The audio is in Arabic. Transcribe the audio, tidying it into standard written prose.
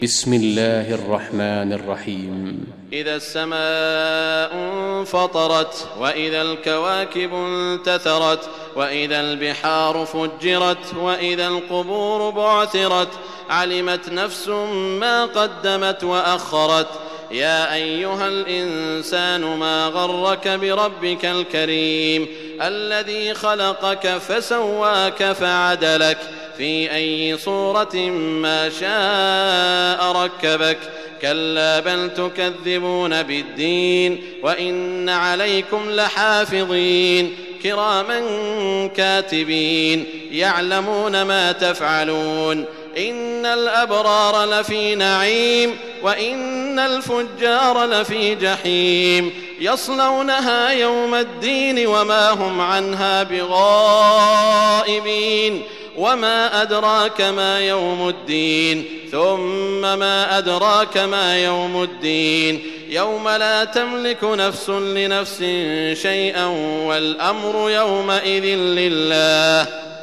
بسم الله الرحمن الرحيم. إذا السماء انفطرت وإذا الكواكب انتثرت وإذا البحار فجرت وإذا القبور بعثرت علمت نفس ما قدمت وأخرت. يا أيها الإنسان ما غرك بربك الكريم الذي خلقك فسواك فعدلك في أي صورة ما شاء ركبك. كلا بل تكذبون بالدين وإن عليكم لحافظين كراما كاتبين يعلمون ما تفعلون. إن الأبرار لفي نعيم وإن الفجار لفي جحيم يصلونها يوم الدين وما هم عنها بغائبين. وما أدراك ما يوم الدين ثم ما أدراك ما يوم الدين يوم لا تملك نفس لنفس شيئا والأمر يومئذ لله.